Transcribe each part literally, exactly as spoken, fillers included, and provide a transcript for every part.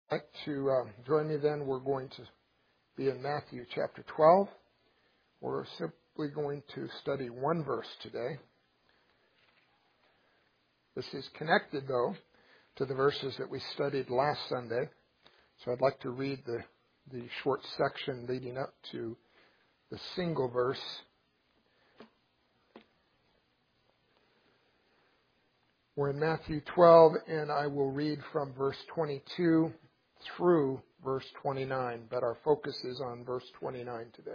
Like to uh, join me then, we're going to be in Matthew chapter twelve. We're simply going to study one verse today. This is connected, though, to the verses that we studied last Sunday. So I'd like to read the, the short section leading up to the single verse. We're in Matthew twelve, and I will read from verse twenty-two through verse twenty-nine, but our focus is on verse twenty-nine today.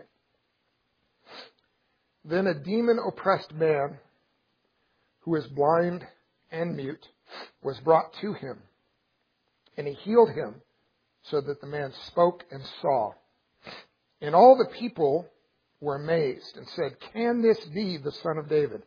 Then a demon-oppressed man, who was blind and mute, was brought to him, and he healed him, so that the man spoke and saw. And all the people were amazed and said, "Can this be the Son of David?"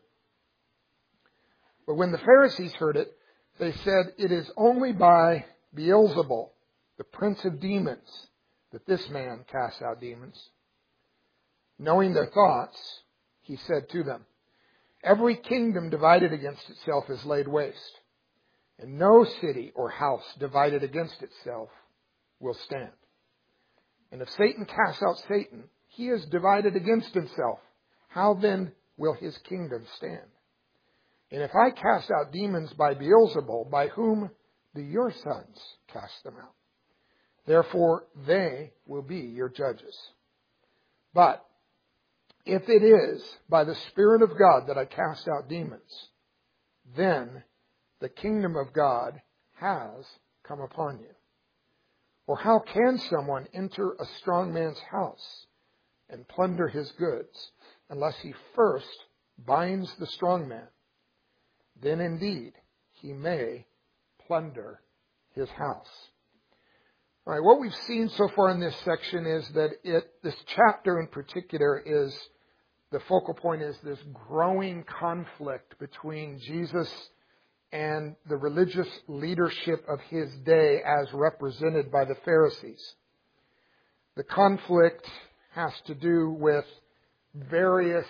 But when the Pharisees heard it, they said, "It is only by Beelzebul, the prince of demons, that this man casts out demons." Knowing their thoughts, he said to them, "Every kingdom divided against itself is laid waste, and no city or house divided against itself will stand. And if Satan casts out Satan, he is divided against himself. How then will his kingdom stand? And if I cast out demons by Beelzebul, by whom do your sons cast them out? Therefore, they will be your judges. But if it is by the Spirit of God that I cast out demons, then the kingdom of God has come upon you. Or how can someone enter a strong man's house and plunder his goods unless he first binds the strong man? Then indeed he may plunder his house. All right, what we've seen so far in this section is that it, this chapter in particular is, the focal point is this growing conflict between Jesus and the religious leadership of his day as represented by the Pharisees. The conflict has to do with various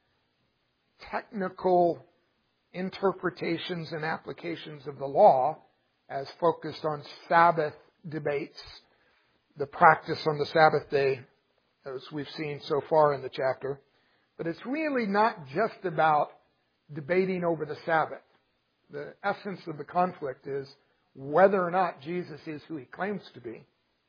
technical interpretations and applications of the law as focused on Sabbath debates, the practice on the Sabbath day, as we've seen so far in the chapter. But it's really not just about debating over the Sabbath. The essence of the conflict is whether or not Jesus is who he claims to be,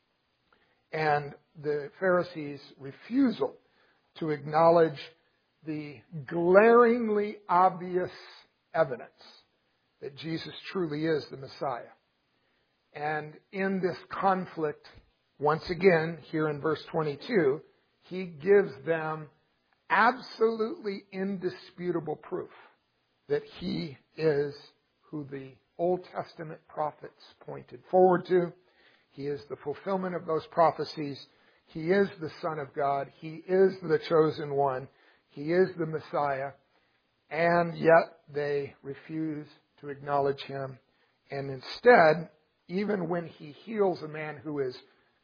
and the Pharisees' refusal to acknowledge the glaringly obvious evidence that Jesus truly is the Messiah. And in this conflict, once again, here in verse twenty-two, he gives them absolutely indisputable proof that he is who the Old Testament prophets pointed forward to. He is the fulfillment of those prophecies. He is the Son of God. He is the chosen one. He is the Messiah. And yet they refuse to acknowledge him. And instead, even when he heals a man who is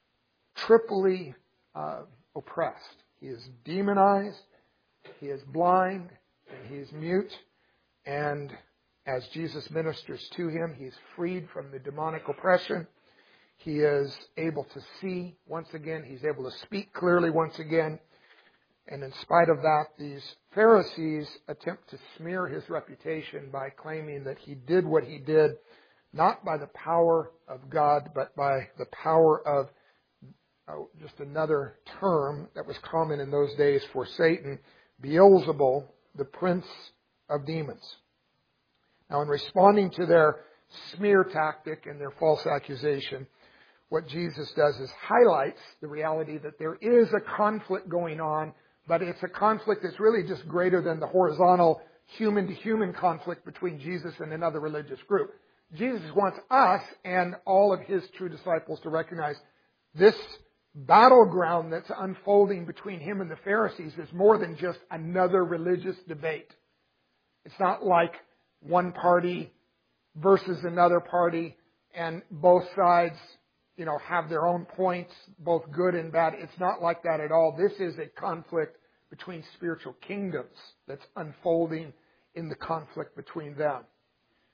triply uh, oppressed, he is demonized, he is blind, and he is mute, and as Jesus ministers to him, he is freed from the demonic oppression. He is able to see once again. He's able to speak clearly once again. And in spite of that, these Pharisees attempt to smear his reputation by claiming that he did what he did not by the power of God, but by the power of uh, just another term that was common in those days for Satan, Beelzebul, the prince of demons. Now, in responding to their smear tactic and their false accusation, what Jesus does is highlights the reality that there is a conflict going on, but it's a conflict that's really just greater than the horizontal human-to-human conflict between Jesus and another religious group. Jesus wants us and all of his true disciples to recognize this battleground that's unfolding between him and the Pharisees is more than just another religious debate. It's not like one party versus another party and both sides, you know, have their own points, both good and bad. It's not like that at all. This is a conflict between spiritual kingdoms that's unfolding in the conflict between them.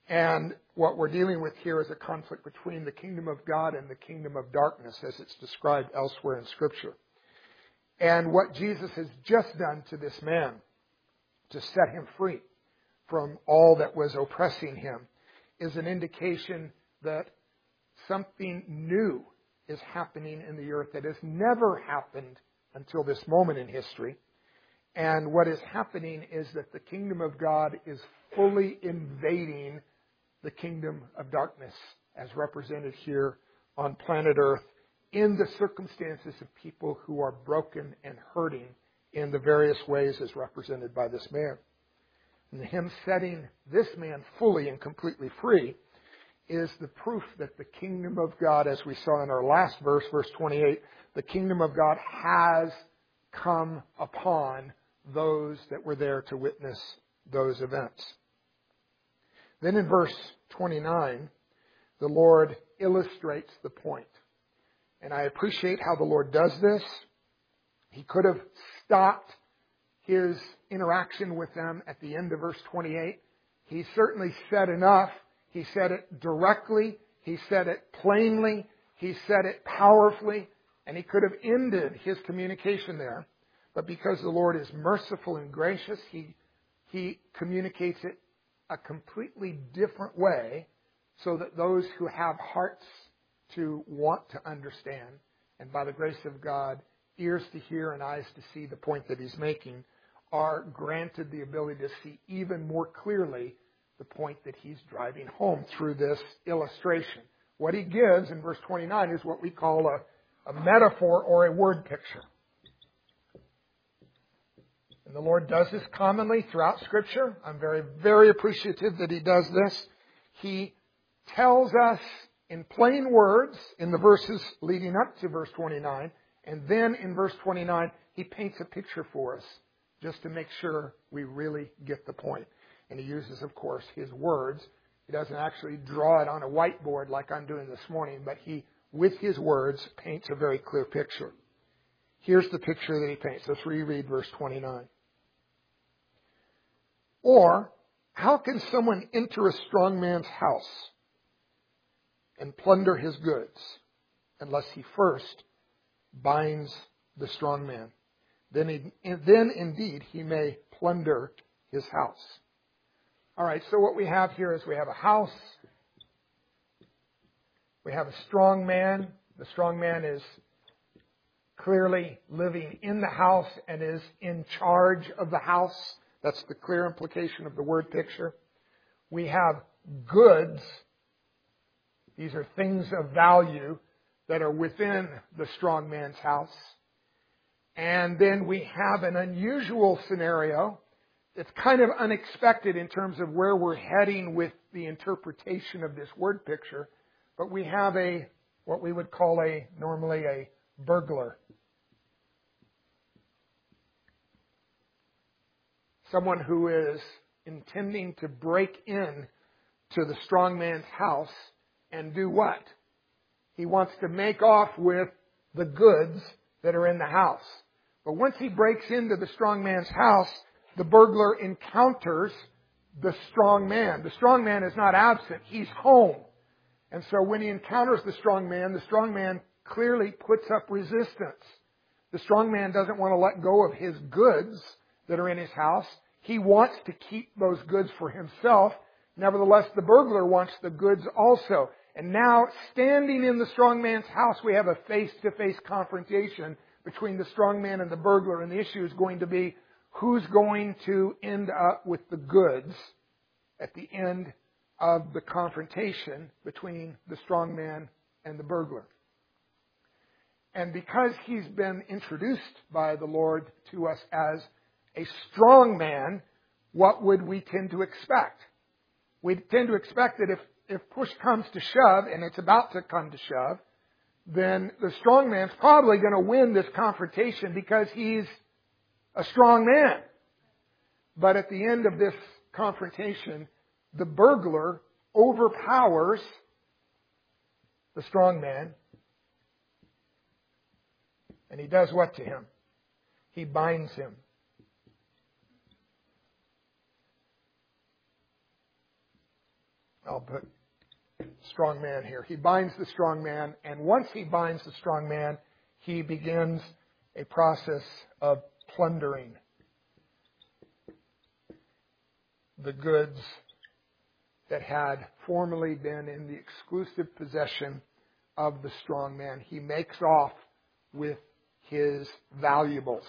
And what we're dealing with here is a conflict between the kingdom of God and the kingdom of darkness, as it's described elsewhere in Scripture. And what Jesus has just done to this man, to set him free from all that was oppressing him, is an indication that something new is happening in the earth that has never happened until this moment in history. And what is happening is that the kingdom of God is fully invading the kingdom of darkness, as represented here on planet Earth, in the circumstances of people who are broken and hurting in the various ways as represented by this man. And him setting this man fully and completely free is the proof that the kingdom of God, as we saw in our last verse, verse twenty-eight, the kingdom of God has come upon those that were there to witness those events. Then in verse twenty-nine, the Lord illustrates the point. And I appreciate how the Lord does this. He could have stopped his interaction with them at the end of verse twenty-eight. He certainly said enough. He said it directly. He said it plainly. He said it powerfully. And he could have ended his communication there. But because the Lord is merciful and gracious, he, he communicates it a completely different way so that those who have hearts to want to understand, and by the grace of God, ears to hear and eyes to see the point that he's making, are granted the ability to see even more clearly the point that he's driving home through this illustration. What he gives in verse twenty-nine is what we call a, a metaphor or a word picture. And the Lord does this commonly throughout Scripture. I'm very, very appreciative that He does this. He tells us in plain words in the verses leading up to verse twenty-nine, and then in verse twenty-nine, He paints a picture for us just to make sure we really get the point. And He uses, of course, His words. He doesn't actually draw it on a whiteboard like I'm doing this morning, but He, with His words, paints a very clear picture. Here's the picture that He paints. Let's reread verse twenty-nine. Or, how can someone enter a strong man's house and plunder his goods unless he first binds the strong man? Then, he, then indeed he may plunder his house. All right, so what we have here is we have a house. We have a strong man. The strong man is clearly living in the house and is in charge of the house. That's the clear implication of the word picture. We have goods. These are things of value that are within the strong man's house. And then we have an unusual scenario. It's kind of unexpected in terms of where we're heading with the interpretation of this word picture. But we have a, what we would call a, normally a burglar. Someone who is intending to break in to the strong man's house and do what? He wants to make off with the goods that are in the house. But once he breaks into the strong man's house, the burglar encounters the strong man. The strong man is not absent. He's home. And so when he encounters the strong man, the strong man clearly puts up resistance. The strong man doesn't want to let go of his goods that are in his house. He wants to keep those goods for himself. Nevertheless, the burglar wants the goods also. And now, standing in the strong man's house, we have a face-to-face confrontation between the strong man and the burglar. And the issue is going to be who's going to end up with the goods at the end of the confrontation between the strong man and the burglar. And because he's been introduced by the Lord to us as a strong man, what would we tend to expect? We tend to expect that if, if push comes to shove, and it's about to come to shove, then the strong man's probably going to win this confrontation because he's a strong man. But at the end of this confrontation, the burglar overpowers the strong man. And he does what to him? He binds him. I'll put strong man here. He binds the strong man, and once he binds the strong man, he begins a process of plundering the goods that had formerly been in the exclusive possession of the strong man. He makes off with his valuables.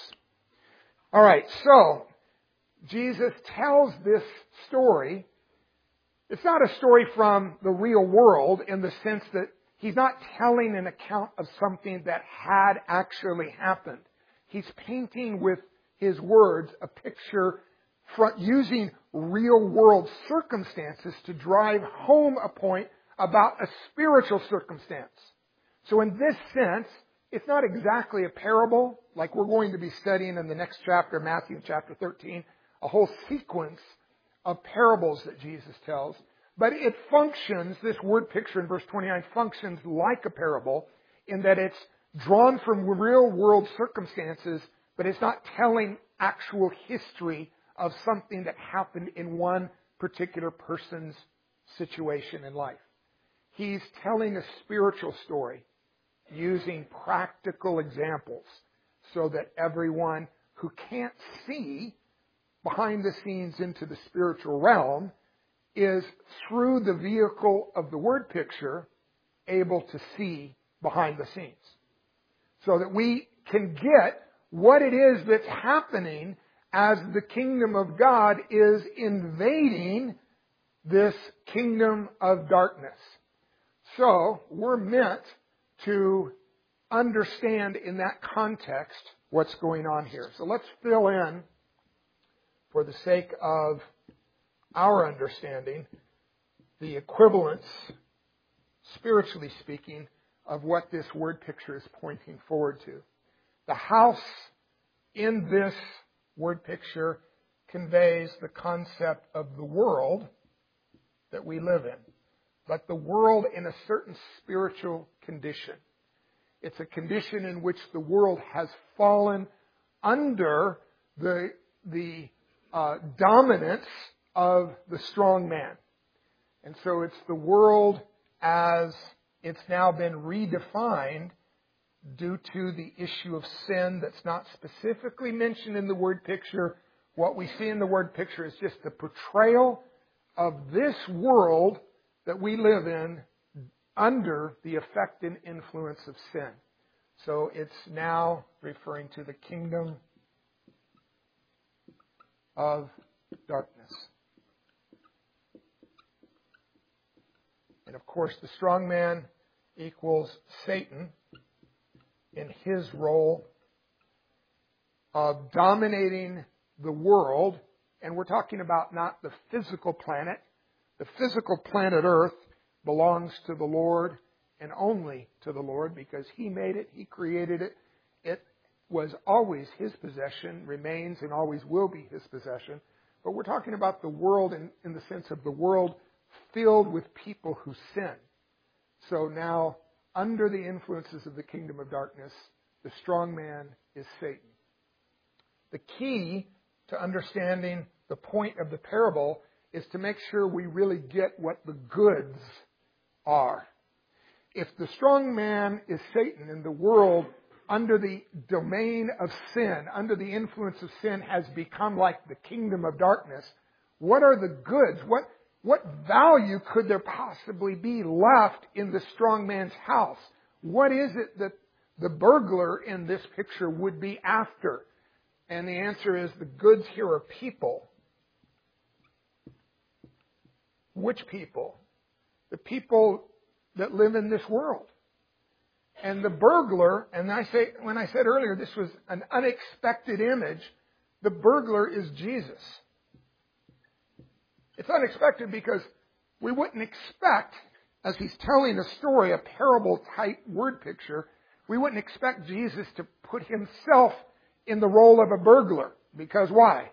All right, so Jesus tells this story. It's not a story from the real world in the sense that he's not telling an account of something that had actually happened. He's painting with his words a picture from, using real world circumstances to drive home a point about a spiritual circumstance. So in this sense, it's not exactly a parable like we're going to be studying in the next chapter, Matthew chapter thirteen, a whole sequence of parables that Jesus tells. But it functions, this word picture in verse twenty-nine functions like a parable in that it's drawn from real world circumstances, but it's not telling actual history of something that happened in one particular person's situation in life. He's telling a spiritual story using practical examples so that everyone who can't see behind the scenes into the spiritual realm is, through the vehicle of the word picture, able to see behind the scenes. So that we can get what it is that's happening as the kingdom of God is invading this kingdom of darkness. So, we're meant to understand in that context what's going on here. So let's fill in, for the sake of our understanding, the equivalence, spiritually speaking, of what this word picture is pointing forward to. The house in this word picture conveys the concept of the world that we live in, but the world in a certain spiritual condition. It's a condition in which the world has fallen under the, the uh, dominance of the strong man. And so it's the world as it's now been redefined due to the issue of sin that's not specifically mentioned in the word picture. What we see in the word picture is just the portrayal of this world that we live in under the effect and influence of sin. So it's now referring to the kingdom of darkness. And of course, the strong man equals Satan in his role of dominating the world. And we're talking about not the physical planet. The physical planet Earth belongs to the Lord and only to the Lord because He made it, He created it. It was always His possession, remains and always will be His possession. But we're talking about the world in, in the sense of the world filled with people who sin. So now, under the influences of the kingdom of darkness, the strong man is Satan. The key to understanding the point of the parable is to make sure we really get what the goods are. If the strong man is Satan and the world under the domain of sin, under the influence of sin, has become like the kingdom of darkness, what are the goods? What, what value could there possibly be left in the strong man's house? What is it that the burglar in this picture would be after? And the answer is the goods here are people. Which people? The people that live in this world. And the burglar, and I say, when I said earlier this was an unexpected image, the burglar is Jesus. It's unexpected because we wouldn't expect, as he's telling a story, a parable type word picture, we wouldn't expect Jesus to put himself in the role of a burglar. Because why?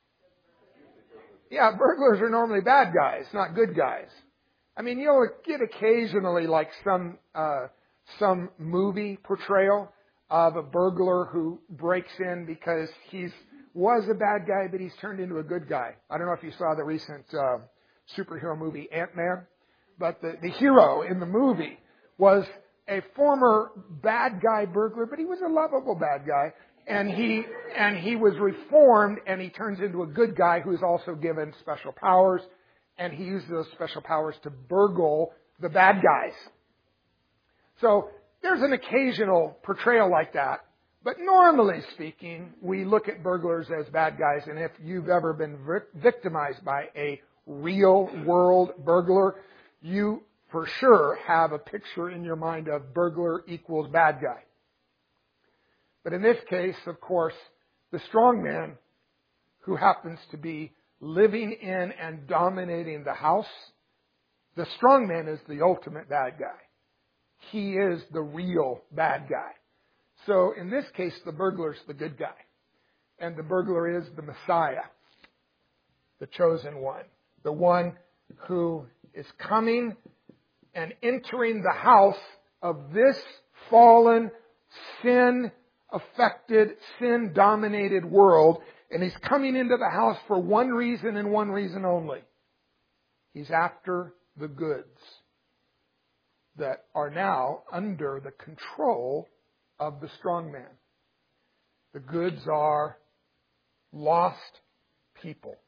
Yeah, burglars are normally bad guys, not good guys. I mean, you'll get occasionally like some uh, some movie portrayal of a burglar who breaks in because he's was a bad guy, but he's turned into a good guy. I don't know if you saw the recent uh, superhero movie Ant-Man. but the, the hero in the movie was a former bad guy burglar, but he was a lovable bad guy. And he, and he was reformed, and he turns into a good guy who is also given special powers, and he uses those special powers to burgle the bad guys. So there's an occasional portrayal like that. But normally speaking, we look at burglars as bad guys, and if you've ever been victimized by a real world burglar, you for sure have a picture in your mind of burglar equals bad guy. But in this case, of course, the strong man who happens to be living in and dominating the house, the strong man is the ultimate bad guy. He is the real bad guy. So in this case, the burglar's the good guy. And the burglar is the Messiah, the chosen one, the one who is coming and entering the house of this fallen, sin-affected, sin-dominated world. And he's coming into the house for one reason and one reason only. He's after the goods that are now under the control of the strong man. The goods are lost people.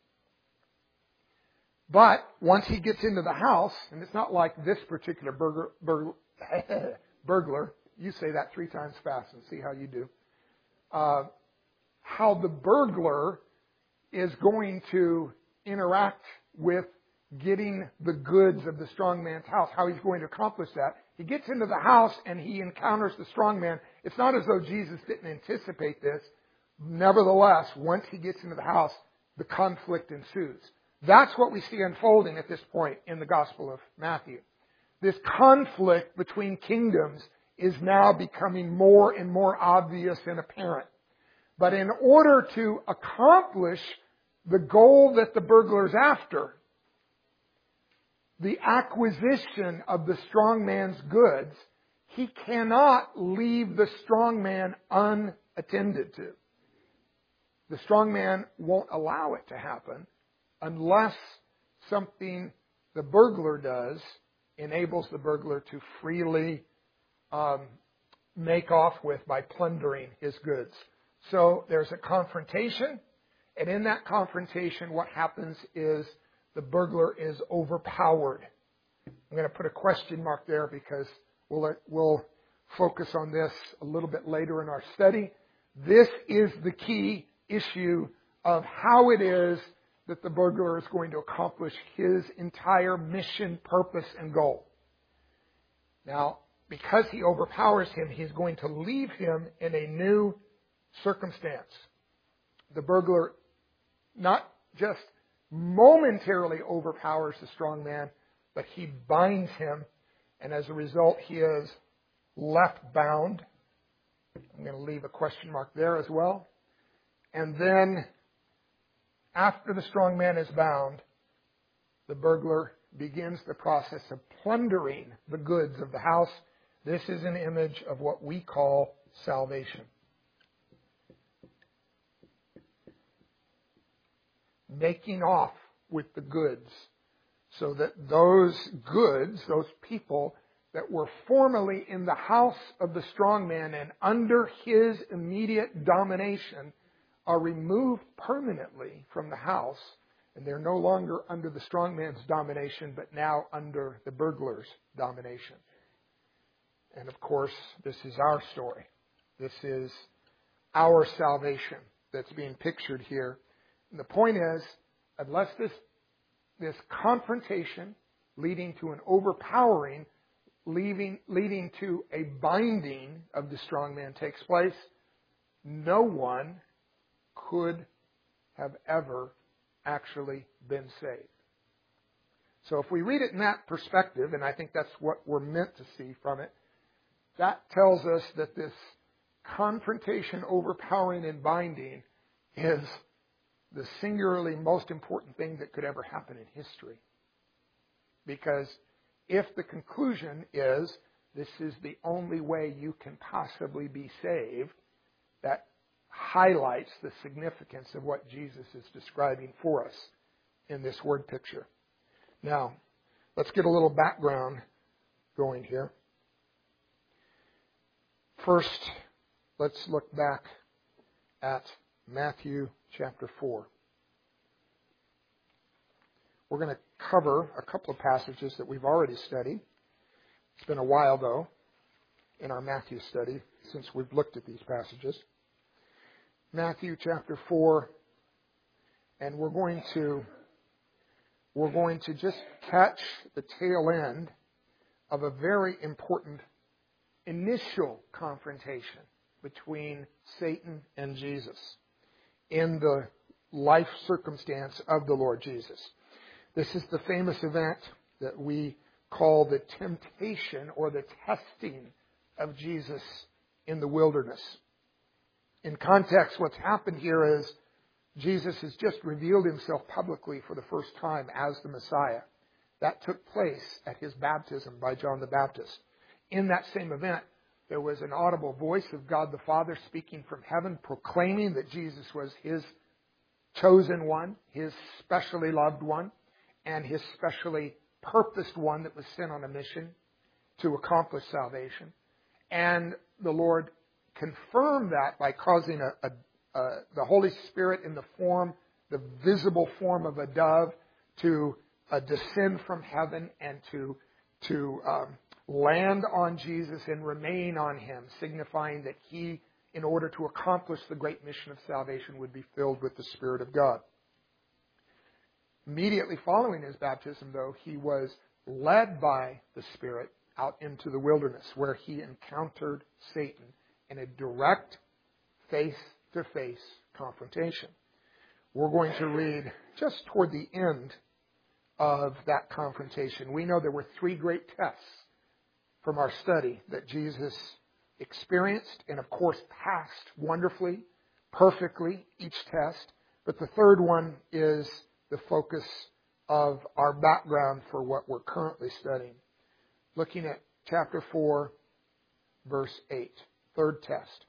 But once he gets into the house, and it's not like this particular burglar, burglar, burglar you say that three times fast and see how you do, uh, how the burglar is going to interact with getting the goods of the strong man's house, how he's going to accomplish that. He gets into the house and he encounters the strong man. It's not as though Jesus didn't anticipate this. Nevertheless, once he gets into the house, the conflict ensues. That's what we see unfolding at this point in the Gospel of Matthew. This conflict between kingdoms is now becoming more and more obvious and apparent. But in order to accomplish the goal that the burglar's after, the acquisition of the strong man's goods, he cannot leave the strong man unattended to. The strong man won't allow it to happen unless something the burglar does enables the burglar to freely um, make off with by plundering his goods. So there's a confrontation, and in that confrontation what happens is the burglar is overpowered. I'm going to put a question mark there because we'll, we'll focus on this a little bit later in our study. This is the key issue of how it is that the burglar is going to accomplish his entire mission, purpose, and goal. Now, because he overpowers him, he's going to leave him in a new circumstance. The burglar not just momentarily overpowers the strong man, but he binds him, and as a result, he is left bound. I'm going to leave a question mark there as well. And then, after the strong man is bound, the burglar begins the process of plundering the goods of the house. This is an image of what we call salvation. Making off with the goods so that those goods, those people that were formerly in the house of the strong man and under his immediate domination are removed permanently from the house, and they're no longer under the strong man's domination, but now under the burglar's domination. And of course, this is our story. This is our salvation that's being pictured here. And the point is, unless this, this confrontation leading to an overpowering, leading, leading to a binding of the strong man takes place, no one could have ever actually been saved. So if we read it in that perspective, and I think that's what we're meant to see from it, that tells us that this confrontation, overpowering, and binding is the singularly most important thing that could ever happen in history. Because if the conclusion is this is the only way you can possibly be saved, that highlights the significance of what Jesus is describing for us in this word picture. Now, let's get a little background going here. First, let's look back at Matthew chapter four. We're going to cover a couple of passages that we've already studied. It's been a while, though, in our Matthew study since we've looked at these passages. Matthew chapter four, and we're going to we're going to just catch the tail end of a very important initial confrontation between Satan and Jesus in the life circumstance of the Lord Jesus. This is the famous event that we call the temptation or the testing of Jesus in the wilderness. In context, what's happened here is Jesus has just revealed himself publicly for the first time as the Messiah. That took place at his baptism by John the Baptist. In that same event, there was an audible voice of God the Father speaking from heaven, proclaiming that Jesus was his chosen one, his specially loved one, and his specially purposed one that was sent on a mission to accomplish salvation. And the Lord confirmed that by causing a, a, a, the Holy Spirit in the form, the visible form of a dove, to uh, descend from heaven and to to um, land on Jesus and remain on him, signifying that he, in order to accomplish the great mission of salvation, would be filled with the Spirit of God. Immediately following his baptism, though, he was led by the Spirit out into the wilderness, where he encountered Satan in a direct, face-to-face confrontation. We're going to read just toward the end of that confrontation. We know there were three great tests from our study that Jesus experienced and, of course, passed wonderfully, perfectly, each test. But the third one is the focus of our background for what we're currently studying. Looking at chapter four, verse eight. Third test.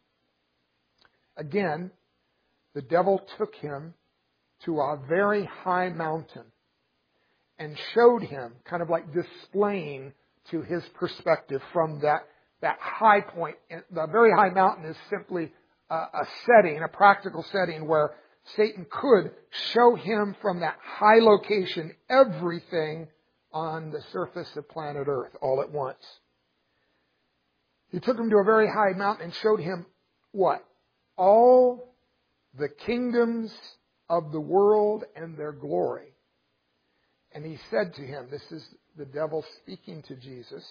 Again, the devil took him to a very high mountain and showed him, kind of like displaying to his perspective from that, that high point. The very high mountain is simply a, a setting, a practical setting where Satan could show him from that high location everything on the surface of planet Earth all at once. He took him to a very high mountain and showed him what? All the kingdoms of the world and their glory. And he said to him, this is the devil speaking to Jesus,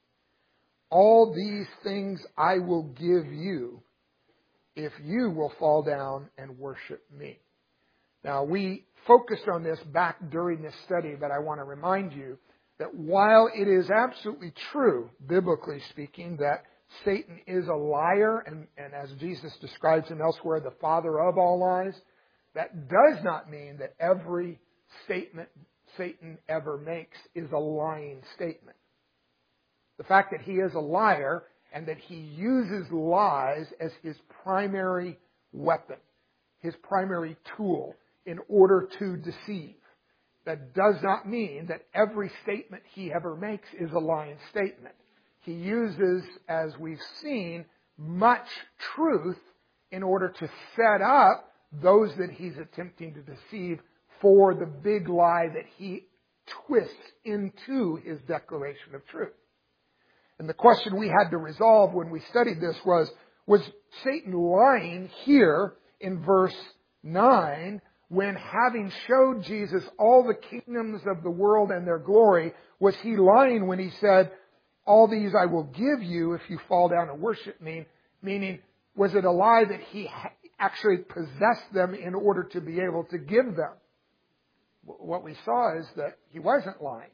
all these things I will give you if you will fall down and worship me. Now, we focused on this back during this study, but I want to remind you that while it is absolutely true, biblically speaking, that Satan is a liar, and, and as Jesus describes him elsewhere, the father of all lies, that does not mean that every statement Satan ever makes is a lying statement. The fact that he is a liar and that he uses lies as his primary weapon, his primary tool in order to deceive, that does not mean that every statement he ever makes is a lying statement. He uses, as we've seen, much truth in order to set up those that he's attempting to deceive for the big lie that he twists into his declaration of truth. And the question we had to resolve when we studied this was, was Satan lying here in verse nine when, having showed Jesus all the kingdoms of the world and their glory, was he lying when he said, all these I will give you if you fall down and worship me? Meaning, was it a lie that he actually possessed them in order to be able to give them? What we saw is that he wasn't lying.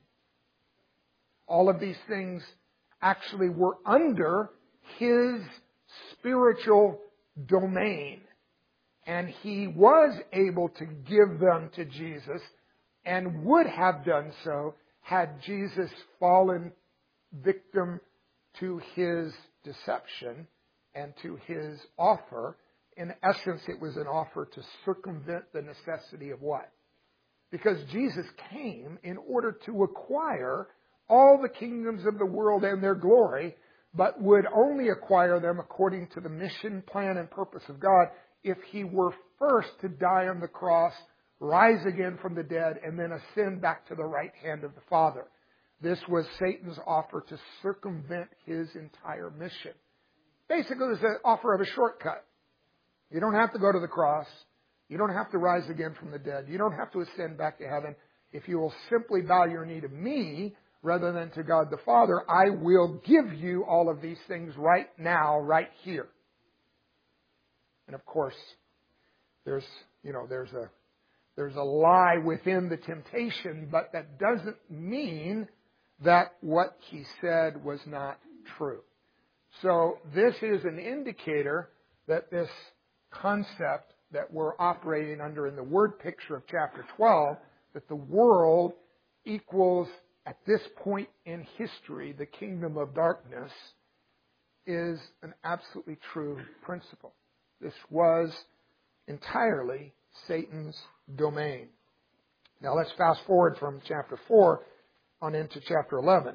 All of these things actually were under his spiritual domain. And he was able to give them to Jesus and would have done so had Jesus fallen victim to his deception and to his offer. In essence, it was an offer to circumvent the necessity of what? Because Jesus came in order to acquire all the kingdoms of the world and their glory, but would only acquire them according to the mission, plan, and purpose of God if he were first to die on the cross, rise again from the dead, and then ascend back to the right hand of the Father. This was Satan's offer to circumvent his entire mission. Basically, it was an offer of a shortcut. You don't have to go to the cross. You don't have to rise again from the dead. You don't have to ascend back to heaven. If you will simply bow your knee to me rather than to God the Father, I will give you all of these things right now, right here. And of course, there's, you know, there's a, there's a lie within the temptation, but that doesn't mean that what he said was not true. So this is an indicator that this concept that we're operating under in the word picture of chapter twelve, that the world equals, at this point in history, the kingdom of darkness, is an absolutely true principle. This was entirely Satan's domain. Now let's fast forward from chapter four on into chapter eleven.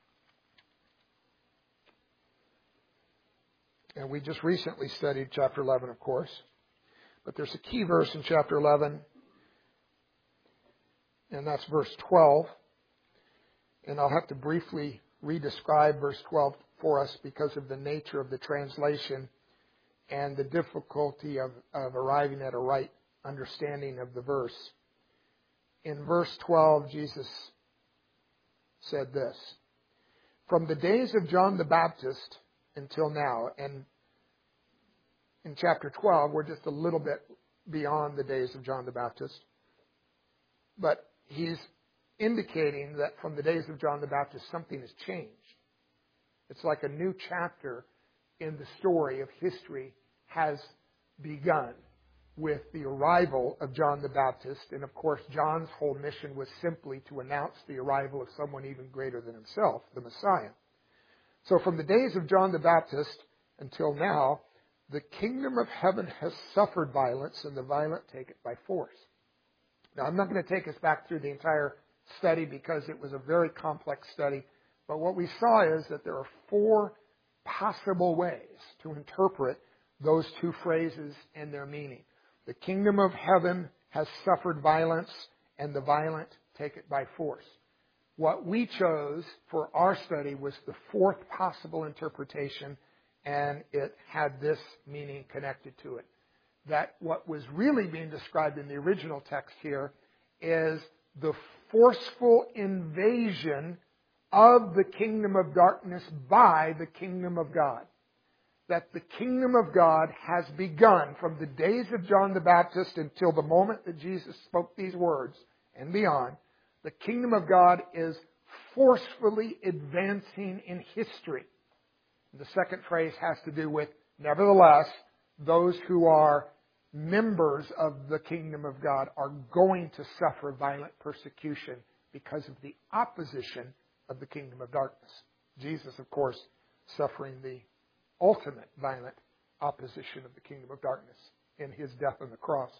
And we just recently studied chapter eleven, of course. But there's a key verse in chapter eleven, and that's verse twelve. And I'll have to briefly re-describe verse twelve for us because of the nature of the translation and the difficulty of, of arriving at a right understanding of the verse. In verse twelve, Jesus said this: "From the days of John the Baptist until now," and in chapter twelve, we're just a little bit beyond the days of John the Baptist, but he's indicating that from the days of John the Baptist, something has changed. It's like a new chapter in the story of history has begun with the arrival of John the Baptist. And of course, John's whole mission was simply to announce the arrival of someone even greater than himself, the Messiah. So from the days of John the Baptist until now, the kingdom of heaven has suffered violence, and the violent take it by force. Now, I'm not going to take us back through the entire study because it was a very complex study. But what we saw is that there are four possible ways to interpret those two phrases and their meaning. The kingdom of heaven has suffered violence, and the violent take it by force. What we chose for our study was the fourth possible interpretation, and it had this meaning connected to it. That what was really being described in the original text here is the forceful invasion of the kingdom of darkness by the kingdom of God. That the kingdom of God has begun from the days of John the Baptist until the moment that Jesus spoke these words and beyond. The kingdom of God is forcefully advancing in history. The second phrase has to do with, nevertheless, those who are members of the kingdom of God are going to suffer violent persecution because of the opposition of the kingdom of darkness. Jesus, of course, suffering the ultimate violent opposition of the kingdom of darkness in his death on the cross.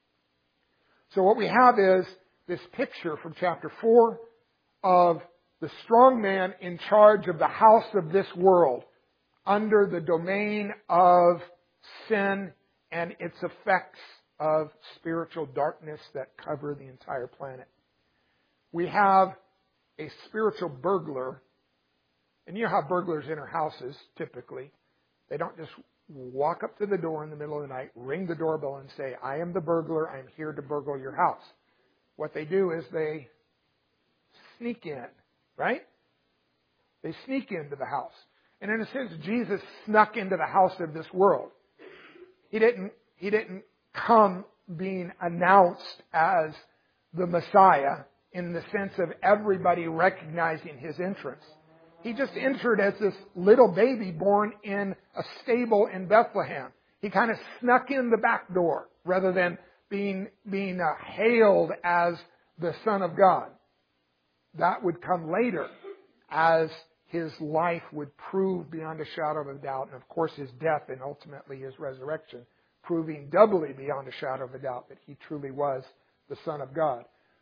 So what we have is this picture from chapter four of the strong man in charge of the house of this world under the domain of sin and its effects of spiritual darkness that cover the entire planet. We have a spiritual burglar, and you know how burglars enter houses typically. They don't just walk up to the door in the middle of the night, ring the doorbell and say, "I am the burglar, I'm here to burgle your house." What they do is they sneak in, right? They sneak into the house. And in a sense, Jesus snuck into the house of this world. He didn't, he didn't come being announced as the Messiah in the sense of everybody recognizing his entrance. He just entered as this little baby born in a stable in Bethlehem. He kind of snuck in the back door rather than being, being uh, hailed as the Son of God. That would come later as his life would prove beyond a shadow of a doubt, and of course his death and ultimately his resurrection, proving doubly beyond a shadow of a doubt that he truly was the Son of God.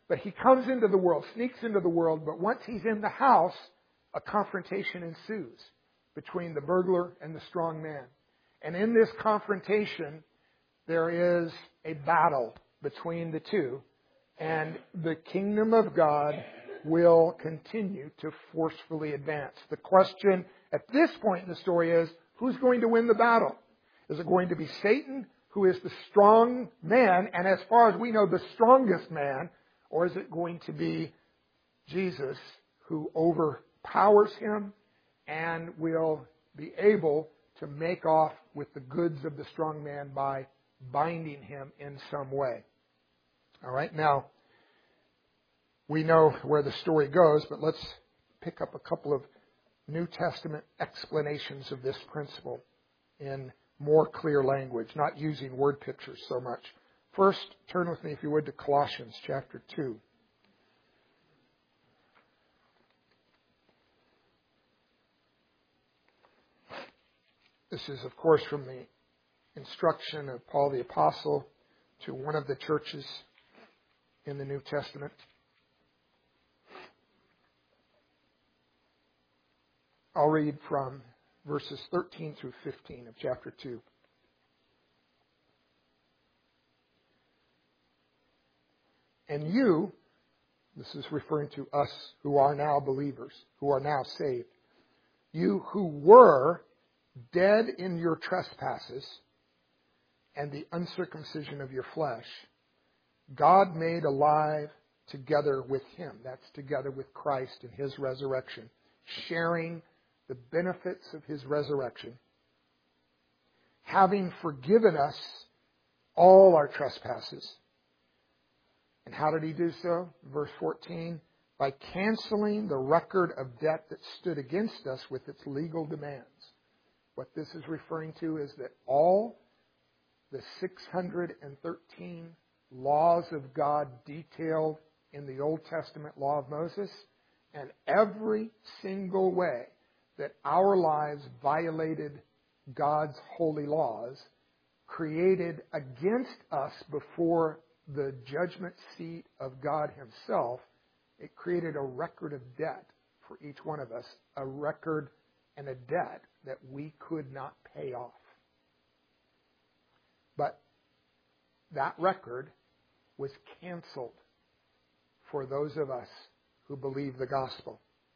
But he comes into the world, sneaks into the world, but once he's in the house, a confrontation ensues between the burglar and the strong man. And in this confrontation, there is a battle between the two, and the kingdom of God will continue to forcefully advance. The question at this point in the story is, who's going to win the battle? Is it going to be Satan, who is the strong man, and as far as we know, the strongest man, or is it going to be Jesus, who overpowers him and will be able to make off with the goods of the strong man by binding him in some way? All right, now, we know where the story goes, but let's pick up a couple of New Testament explanations of this principle in more clear language, not using word pictures so much. First, turn with me, if you would, to Colossians chapter two. This is, of course, from the instruction of Paul the Apostle to one of the churches in the New Testament. I'll read from verses thirteen through fifteen of chapter two. And you, this is referring to us who are now believers, who are now saved, you who were dead in your trespasses and the uncircumcision of your flesh, God made alive together with him. That's together with Christ in his resurrection, sharing the benefits of his resurrection, having forgiven us all our trespasses. And how did he do so? Verse fourteen, by canceling the record of debt that stood against us with its legal demands. What this is referring to is that all the six hundred thirteen laws of God detailed in the Old Testament law of Moses, and every single way that our lives violated God's holy laws, created against us before the judgment seat of God himself, it created a record of debt for each one of us, a record and a debt that we could not pay off. But that record was canceled for those of us who believe the gospel.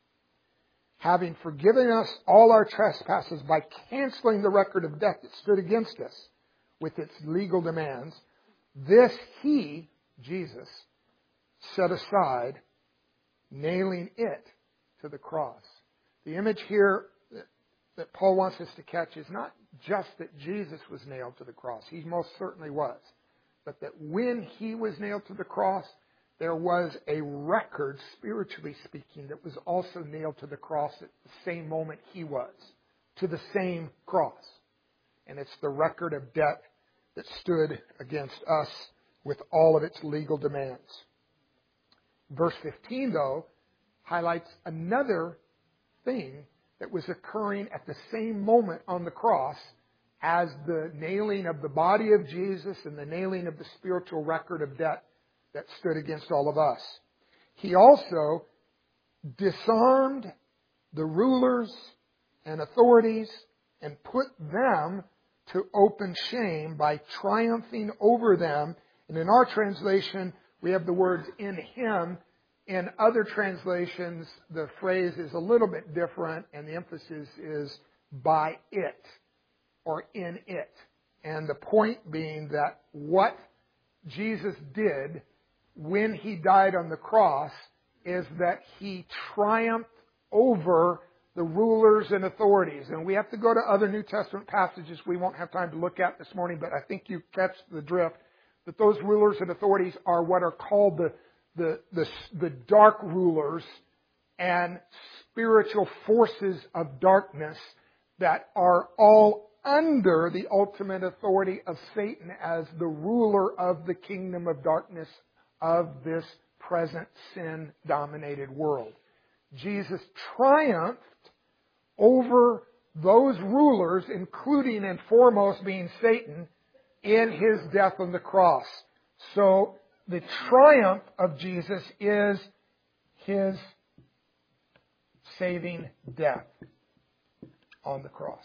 Having forgiven us all our trespasses by canceling the record of debt that stood against us with its legal demands, this he, Jesus, set aside, nailing it to the cross. The image here that Paul wants us to catch is not just that Jesus was nailed to the cross. He most certainly was. But that when he was nailed to the cross, there was a record, spiritually speaking, that was also nailed to the cross at the same moment he was, to the same cross. And it's the record of debt that stood against us with all of its legal demands. Verse fifteen, though, highlights another thing that was occurring at the same moment on the cross as the nailing of the body of Jesus and the nailing of the spiritual record of debt that stood against all of us. He also disarmed the rulers and authorities and put them to open shame by triumphing over them. And in our translation, we have the words in him. In other translations, the phrase is a little bit different, and the emphasis is by it or in it. And the point being that what Jesus did when he died on the cross is that he triumphed over the rulers and authorities. And we have to go to other New Testament passages we won't have time to look at this morning, but I think you catch the drift, that those rulers and authorities are what are called the The, the, the dark rulers and spiritual forces of darkness that are all under the ultimate authority of Satan as the ruler of the kingdom of darkness of this present sin-dominated world. Jesus triumphed over those rulers, including and foremost being Satan, in his death on the cross. So the triumph of Jesus is His saving death on the cross.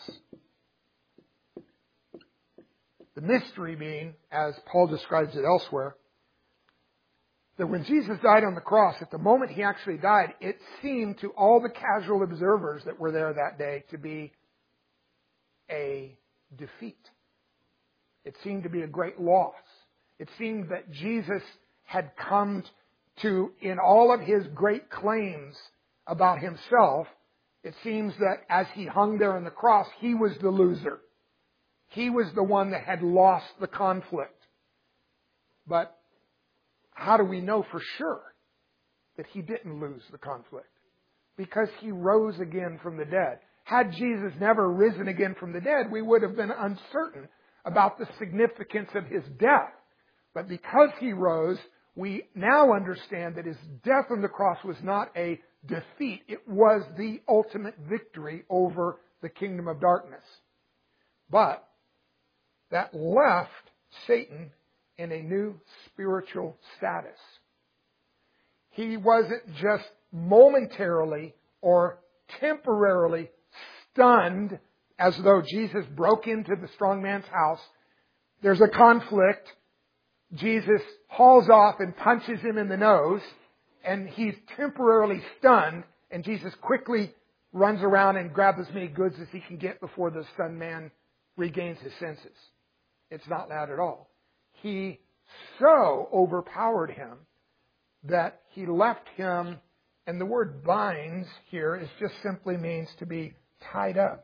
The mystery being, as Paul describes it elsewhere, that when Jesus died on the cross, at the moment He actually died, it seemed to all the casual observers that were there that day to be a defeat. It seemed to be a great loss. It seemed that Jesus had come to, in all of His great claims about Himself, it seems that as He hung there on the cross, He was the loser. He was the one that had lost the conflict. But how do we know for sure that He didn't lose the conflict? Because He rose again from the dead. Had Jesus never risen again from the dead, we would have been uncertain about the significance of His death. But because He rose, we now understand that His death on the cross was not a defeat. It was the ultimate victory over the kingdom of darkness. But that left Satan in a new spiritual status. He wasn't just momentarily or temporarily stunned as though Jesus broke into the strong man's house. There's a conflict. Jesus hauls off and punches him in the nose, and he's temporarily stunned, and Jesus quickly runs around and grabs as many goods as he can get before the stunned man regains his senses. It's not that at all. He so overpowered him that he left him, and the word binds here is just simply means to be tied up.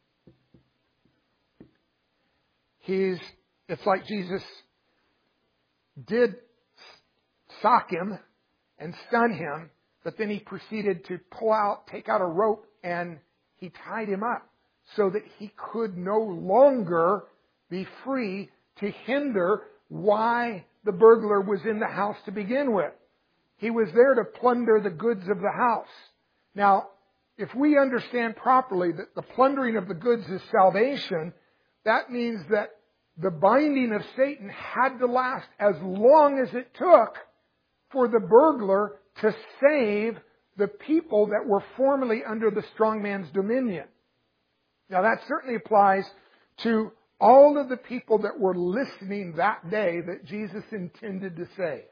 He's, it's like Jesus did sock him and stun him, but then He proceeded to pull out, take out a rope, and He tied him up so that he could no longer be free to hinder why the burglar was in the house to begin with. He was there to plunder the goods of the house. Now, if we understand properly that the plundering of the goods is salvation, that means that the binding of Satan had to last as long as it took for the burglar to save the people that were formerly under the strong man's dominion. Now that certainly applies to all of the people that were listening that day that Jesus intended to save.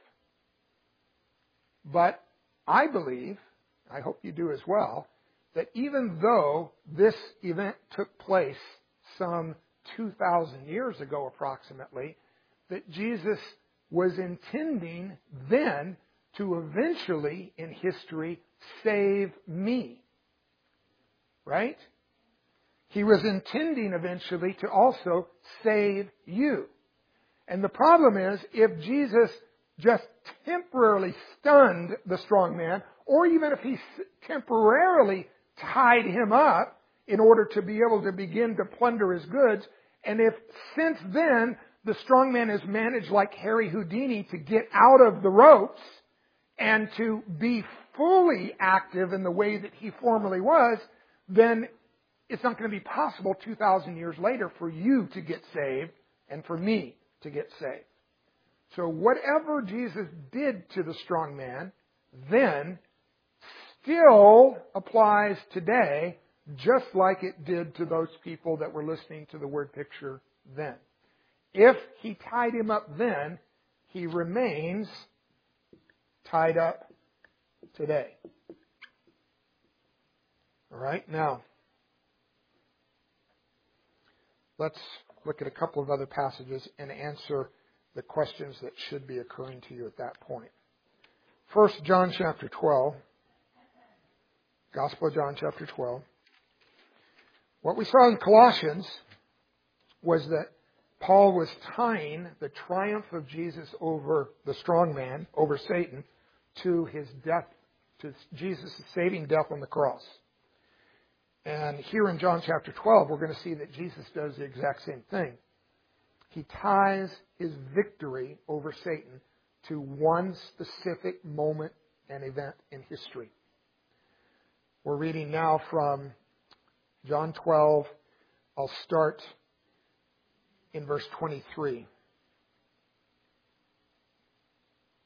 But I believe, I hope you do as well, that even though this event took place some two thousand years ago approximately, that Jesus was intending then to eventually in history save me. Right? He was intending eventually to also save you. And the problem is, if Jesus just temporarily stunned the strong man, or even if He temporarily tied him up in order to be able to begin to plunder his goods, and if since then the strong man has managed like Harry Houdini to get out of the ropes and to be fully active in the way that he formerly was, then it's not going to be possible two thousand years later for you to get saved and for me to get saved. So whatever Jesus did to the strong man then still applies today, just like it did to those people that were listening to the word picture then. If He tied him up then, he remains tied up today. All right, now let's look at a couple of other passages and answer the questions that should be occurring to you at that point. First, John chapter twelve. Gospel of John chapter twelve. What we saw in Colossians was that Paul was tying the triumph of Jesus over the strong man, over Satan, to His death, to Jesus' saving death on the cross. And here in John chapter twelve, we're going to see that Jesus does the exact same thing. He ties His victory over Satan to one specific moment and event in history. We're reading now from John twelve. I'll start in verse twenty-three.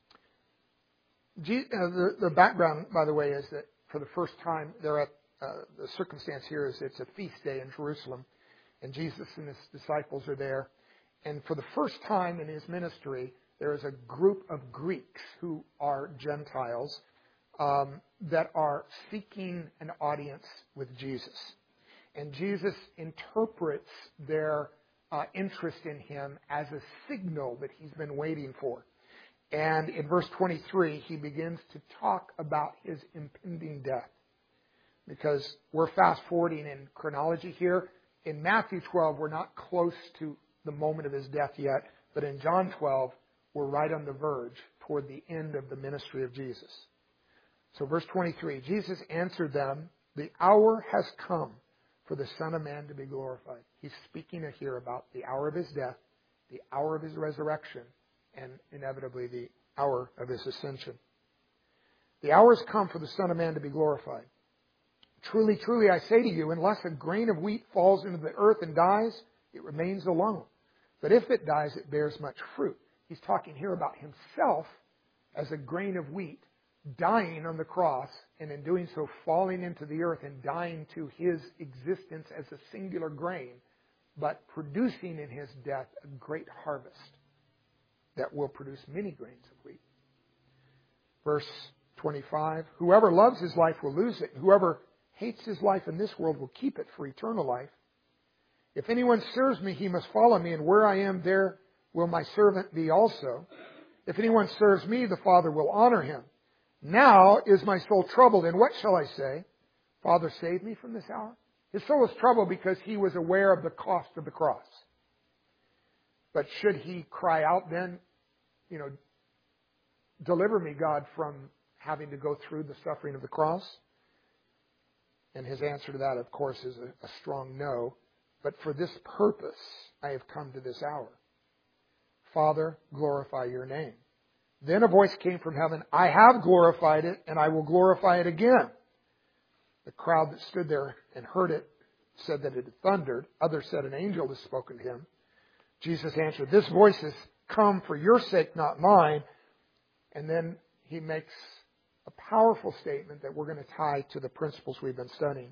Je- uh, the, the background, by the way, is that for the first time, they're at uh, the circumstance here is it's a feast day in Jerusalem, and Jesus and his disciples are there. And for the first time in his ministry, there is a group of Greeks who are Gentiles um, that are seeking an audience with Jesus. And Jesus interprets their uh, interest in him as a signal that he's been waiting for. And in verse twenty-three, he begins to talk about his impending death. Because we're fast forwarding in chronology here. In Matthew twelve, we're not close to the moment of his death yet. But in John twelve, we're right on the verge toward the end of the ministry of Jesus. So verse twenty-three, Jesus answered them, "The hour has come for the Son of Man to be glorified." He's speaking here about the hour of his death, the hour of his resurrection, and inevitably the hour of his ascension. "The hour has come for the Son of Man to be glorified. Truly, truly, I say to you, unless a grain of wheat falls into the earth and dies, it remains alone. But if it dies, it bears much fruit." He's talking here about himself as a grain of wheat, dying on the cross, and in doing so falling into the earth and dying to his existence as a singular grain, but producing in his death a great harvest that will produce many grains of wheat. Verse twenty-five, "Whoever loves his life will lose it, and whoever hates his life in this world will keep it for eternal life. If anyone serves me, he must follow me, and where I am, there will my servant be also. If anyone serves me, the Father will honor him. Now is my soul troubled, and what shall I say? Father, save me from this hour." His soul was troubled because he was aware of the cost of the cross. But should he cry out then, you know, "Deliver me, God, from having to go through the suffering of the cross"? And his answer to that, of course, is a, a strong no. "But for this purpose I have come to this hour. Father, glorify your name." Then a voice came from heaven, "I have glorified it, and I will glorify it again." The crowd that stood there and heard it said that it had thundered. Others said an angel has spoken to him. Jesus answered, "This voice has come for your sake, not mine." And then he makes a powerful statement that we're going to tie to the principles we've been studying.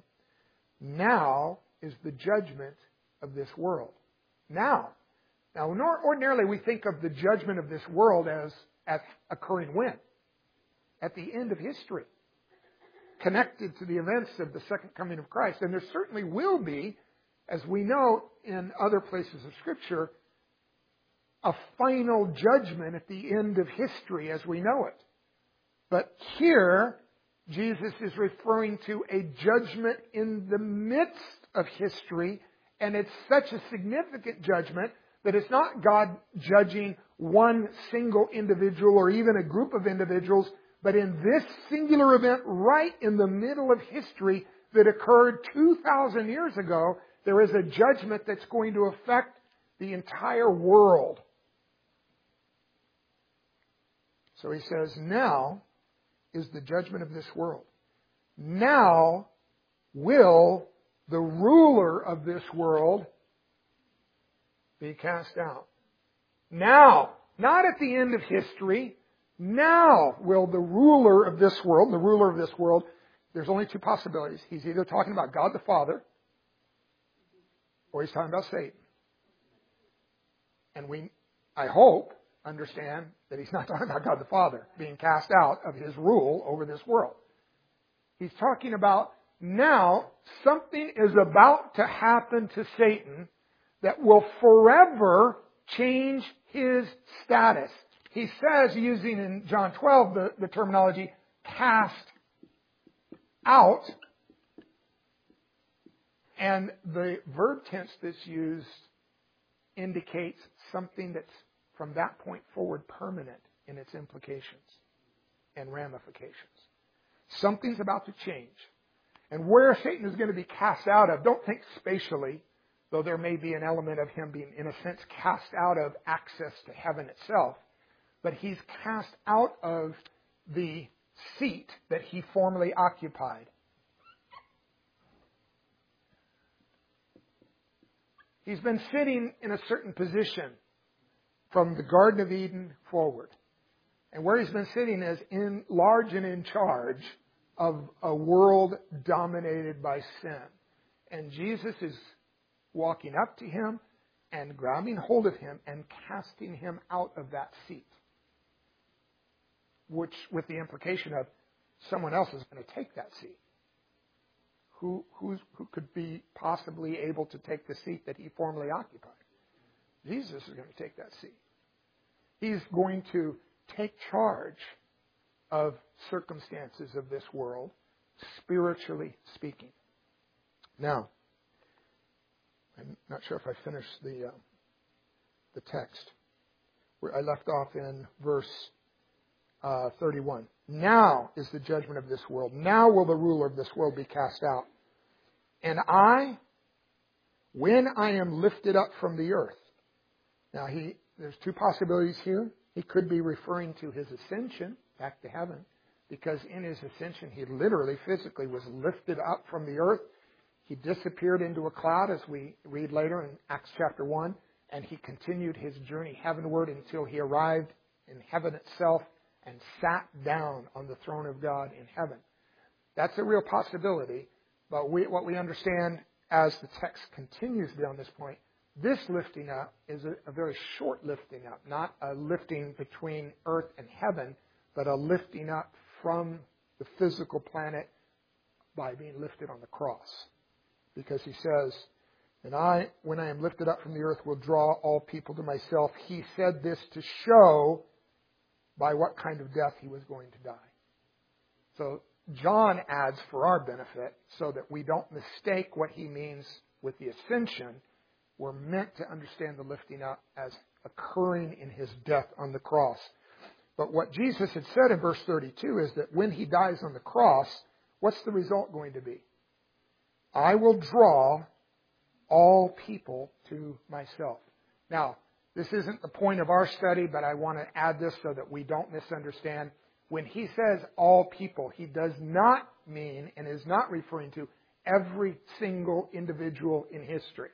Now is the judgment of this world. Now. Now, ordinarily we think of the judgment of this world as, as occurring when? At the end of history. Connected to the events of the second coming of Christ. And there certainly will be, as we know in other places of Scripture, a final judgment at the end of history as we know it. But here, Jesus is referring to a judgment in the midst of history, and it's such a significant judgment that it's not God judging one single individual or even a group of individuals, but in this singular event right in the middle of history that occurred two thousand years ago, there is a judgment that's going to affect the entire world. So he says, now is the judgment of this world. Now will the ruler of this world be cast out. Now, not at the end of history, now will the ruler of this world, the ruler of this world, there's only two possibilities. He's either talking about God the Father, or he's talking about Satan. And we, I hope, understand that he's not talking about God the Father being cast out of his rule over this world. He's talking about now something is about to happen to Satan that will forever change his status. He says, using in John twelve the, the terminology, cast out. And the verb tense that's used indicates something that's from that point forward permanent in its implications and ramifications. Something's about to change. And where Satan is going to be cast out of, don't think spatially, though there may be an element of him being, in a sense, cast out of access to heaven itself. But he's cast out of the seat that he formerly occupied. He's been sitting in a certain position from the Garden of Eden forward. And where he's been sitting is in large and in charge of a world dominated by sin. And Jesus is walking up to him and grabbing hold of him and casting him out of that seat. Which, with the implication of someone else is going to take that seat. Who, who's, who could be possibly able to take the seat that he formerly occupied? Jesus is going to take that seat. He's going to take charge of circumstances of this world, spiritually speaking. Now, I'm not sure if I finished the uh, the text. Where I left off in verse uh, thirty-one. Now is the judgment of this world. Now will the ruler of this world be cast out. And I, when I am lifted up from the earth. Now, he there's two possibilities here. He could be referring to his ascension back to heaven, because in his ascension, he literally, physically was lifted up from the earth. He disappeared into a cloud, as we read later in Acts chapter one, and he continued his journey heavenward until he arrived in heaven itself and sat down on the throne of God in heaven. That's a real possibility, but we, what we understand as the text continues beyond this point, this lifting up is a, a very short lifting up, not a lifting between earth and heaven, but a lifting up from the physical planet by being lifted on the cross. Because he says, and I, when I am lifted up from the earth, will draw all people to myself. He said this to show by what kind of death he was going to die. So John adds for our benefit so that we don't mistake what he means with the ascension. We're meant to understand the lifting up as occurring in his death on the cross. But what Jesus had said in verse thirty-two is that when he dies on the cross, what's the result going to be? I will draw all people to myself. Now, this isn't the point of our study, but I want to add this so that we don't misunderstand. When he says all people, he does not mean and is not referring to every single individual in history,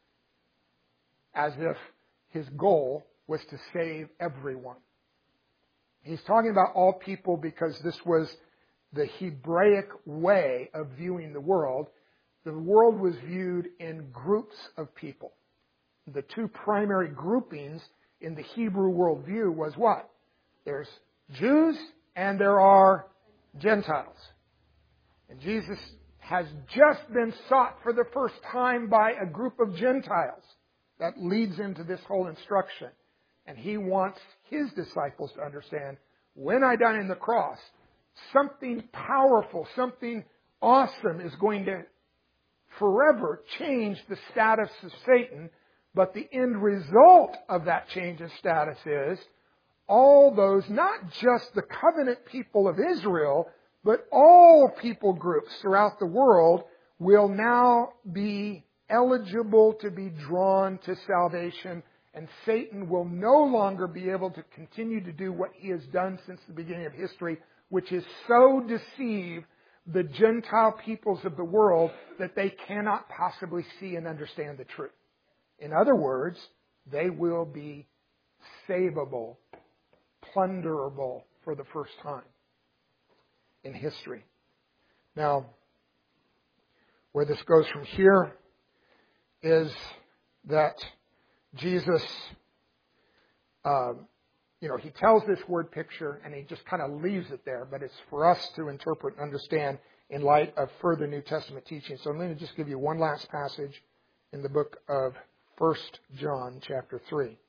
as if his goal was to save everyone. He's talking about all people because this was the Hebraic way of viewing the world. The world was viewed in groups of people. The two primary groupings in the Hebrew worldview was what? There's Jews and there are Gentiles. And Jesus has just been sought for the first time by a group of Gentiles. That leads into this whole instruction. And he wants his disciples to understand, when I die on the cross, something powerful, something awesome is going to forever change the status of Satan. But the end result of that change of status is all those, not just the covenant people of Israel, but all people groups throughout the world will now be eligible to be drawn to salvation, and Satan will no longer be able to continue to do what he has done since the beginning of history, which is so deceive the Gentile peoples of the world that they cannot possibly see and understand the truth. In other words, they will be savable, plunderable for the first time in history. Now, where this goes from here is that Jesus, um, you know, he tells this word picture and he just kind of leaves it there, but it's for us to interpret and understand in light of further New Testament teaching. So I'm going to just give you one last passage in the book of First John chapter three.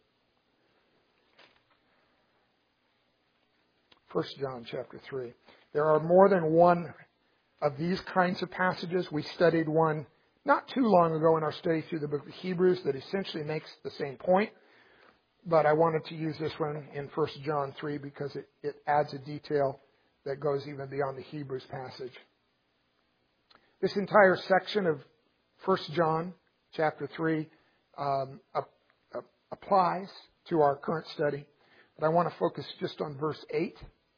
First John chapter three. There are more than one of these kinds of passages. We studied one not too long ago in our study through the book of Hebrews that essentially makes the same point. But I wanted to use this one in First John three because it, it adds a detail that goes even beyond the Hebrews passage. This entire section of First John chapter three um, up, up, applies to our current study. But I want to focus just on verse eight.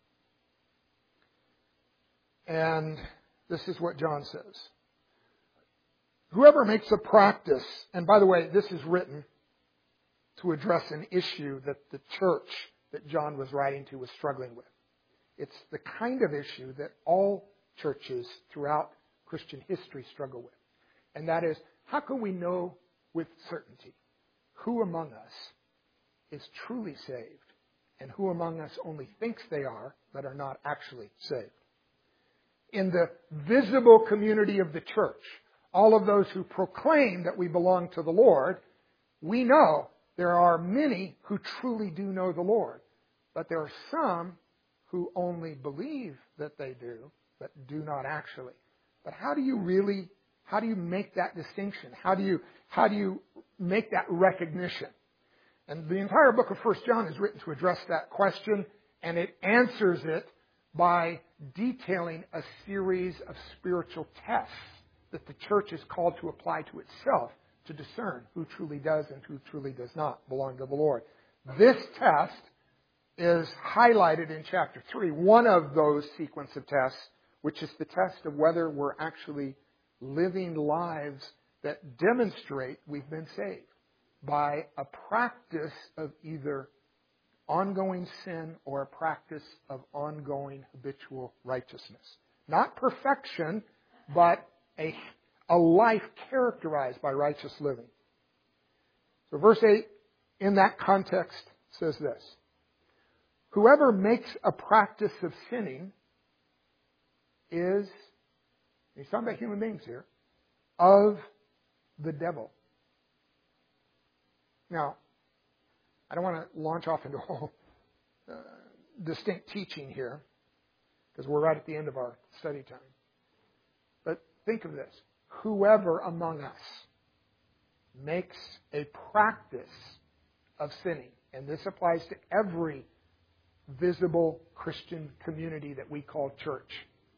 And this is what John says. Whoever makes a practice, and by the way, this is written to address an issue that the church that John was writing to was struggling with. It's the kind of issue that all churches throughout Christian history struggle with. And that is, how can we know with certainty who among us is truly saved and who among us only thinks they are but are not actually saved? In the visible community of the church, all of those who proclaim that we belong to the Lord, we know there are many who truly do know the Lord. But there are some who only believe that they do, but do not actually. But how do you really, how do you make that distinction? How do you, how do you make that recognition? And the entire book of First John is written to address that question, and it answers it by detailing a series of spiritual tests that the church is called to apply to itself to discern who truly does and who truly does not belong to the Lord. This test is highlighted in chapter three, one of those sequence of tests, which is the test of whether we're actually living lives that demonstrate we've been saved by a practice of either ongoing sin or a practice of ongoing habitual righteousness. Not perfection, but a, a life characterized by righteous living. So verse eight, in that context, says this: whoever makes a practice of sinning is, he's talking about human beings here, of the devil. Now, I don't want to launch off into a whole uh, distinct teaching here, because we're right at the end of our study time. But think of this. Whoever among us makes a practice of sinning, and this applies to every visible Christian community that we call church.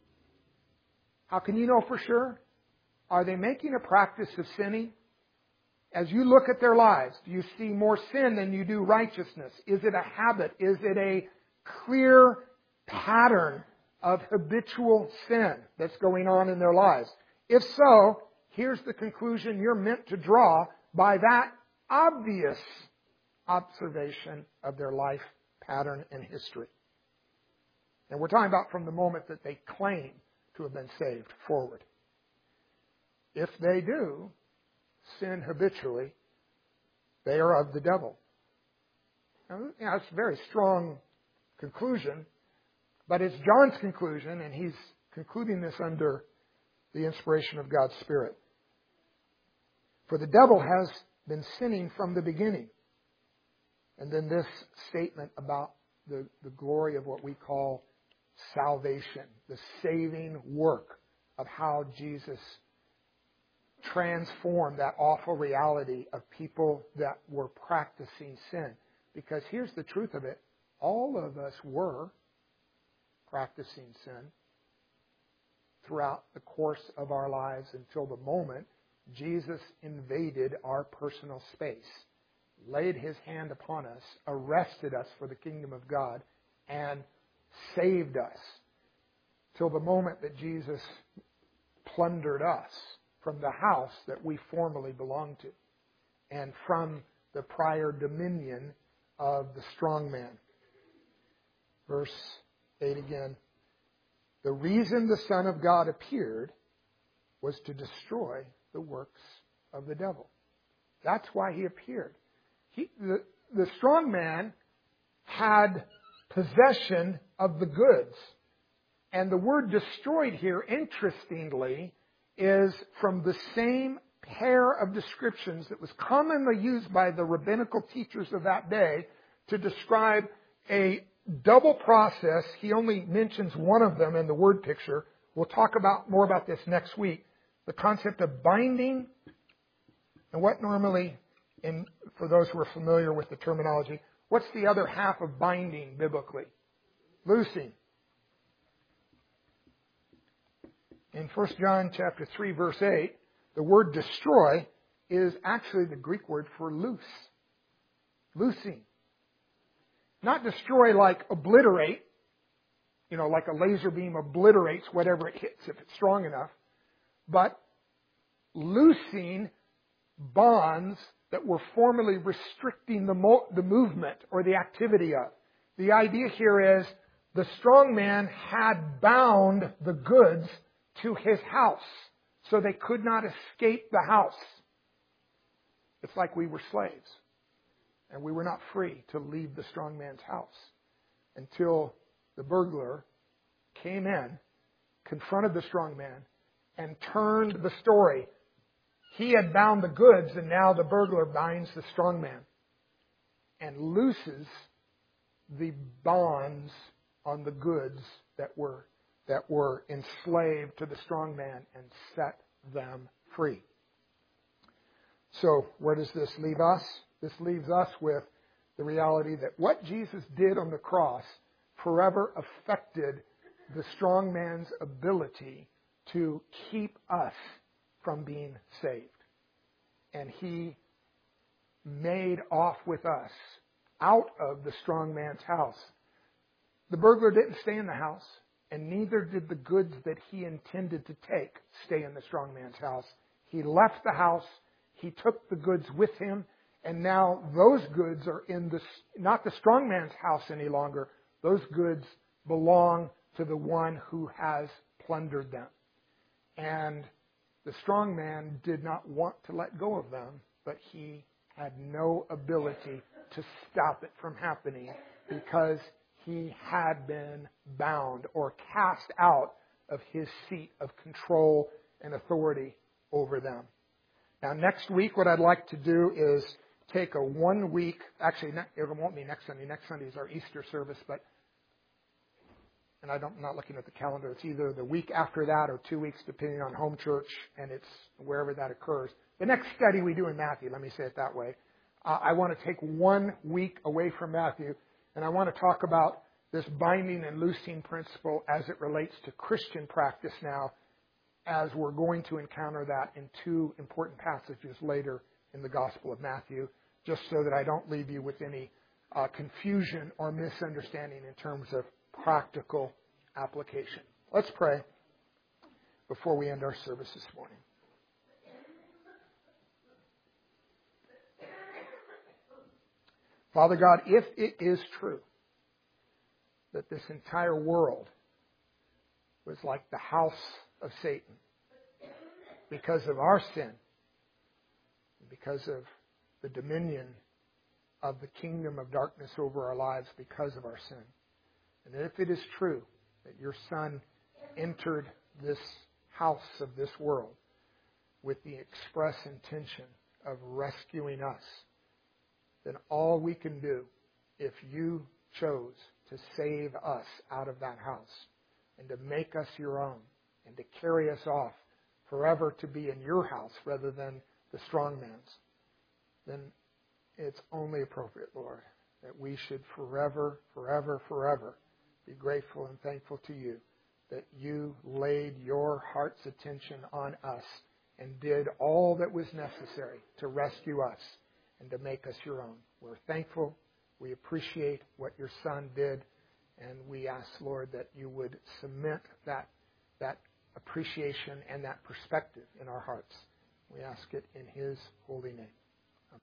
How can you know for sure? Are they making a practice of sinning? As you look at their lives, do you see more sin than you do righteousness? Is it a habit? Is it a clear pattern of habitual sin that's going on in their lives? If so, here's the conclusion you're meant to draw by that obvious observation of their life pattern and history. And we're talking about from the moment that they claim to have been saved forward. If they do sin habitually, they are of the devil. Now, you know, it's a very strong conclusion, but it's John's conclusion, and he's concluding this under the inspiration of God's Spirit. For the devil has been sinning from the beginning. And then this statement about the, the glory of what we call salvation, the saving work of how Jesus transformed that awful reality of people that were practicing sin. Because here's the truth of it. All of us were practicing sin throughout the course of our lives until the moment Jesus invaded our personal space, laid His hand upon us, arrested us for the kingdom of God, and saved us. Till the moment that Jesus plundered us from the house that we formerly belonged to, and from the prior dominion of the strong man. Verse eight again. The reason the Son of God appeared was to destroy the works of the devil. That's why He appeared. He, the, the strong man had possession of the goods. And the word destroyed here, interestingly, is from the same pair of descriptions that was commonly used by the rabbinical teachers of that day to describe a double process. He only mentions one of them in the word picture. We'll talk about more about this next week. The concept of binding, and what normally, in for those who are familiar with the terminology, what's the other half of binding biblically? Loosing. In First John chapter three, verse eight, the word destroy is actually the Greek word for loose. Loosing. Not destroy like obliterate, you know, like a laser beam obliterates whatever it hits if it's strong enough, but loosing bonds that were formerly restricting the, mo- the movement or the activity of. The idea here is the strong man had bound the goods to his house, so they could not escape the house. It's like we were slaves, and we were not free to leave the strong man's house until the burglar came in, confronted the strong man, and turned the story. He had bound the goods, and now the burglar binds the strong man and looses the bonds on the goods that were that were enslaved to the strong man and set them free. So where does this leave us? This leaves us with the reality that what Jesus did on the cross forever affected the strong man's ability to keep us from being saved. And he made off with us out of the strong man's house. The burglar didn't stay in the house, and neither did the goods that he intended to take stay in the strong man's house. He left the house, he took the goods with him, and now those goods are in the, not the strong man's house any longer. Those goods belong to the one who has plundered them. And the strong man did not want to let go of them, but he had no ability to stop it from happening because he had been bound or cast out of his seat of control and authority over them. Now, next week, what I'd like to do is take a one week, actually, it won't be next Sunday. Next Sunday is our Easter service, but, and I don't, I'm not looking at the calendar. It's either the week after that or two weeks, depending on home church, and it's wherever that occurs. The next study we do in Matthew, let me say it that way. Uh, I want to take one week away from Matthew, and I want to talk about this binding and loosing principle as it relates to Christian practice now, as we're going to encounter that in two important passages later in the Gospel of Matthew, just so that I don't leave you with any uh, confusion or misunderstanding in terms of practical application. Let's pray before we end our service this morning. Father God, if it is true that this entire world was like the house of Satan because of our sin, because of the dominion of the kingdom of darkness over our lives because of our sin, and if it is true that your Son entered this house of this world with the express intention of rescuing us, then all we can do, if you chose to save us out of that house and to make us your own and to carry us off forever to be in your house rather than the strong man's, then it's only appropriate, Lord, that we should forever, forever, forever be grateful and thankful to you that you laid your heart's attention on us and did all that was necessary to rescue us and to make us your own. We're thankful. We appreciate what your Son did, and we ask, Lord, that you would cement that, that appreciation and that perspective in our hearts. We ask it in his holy name.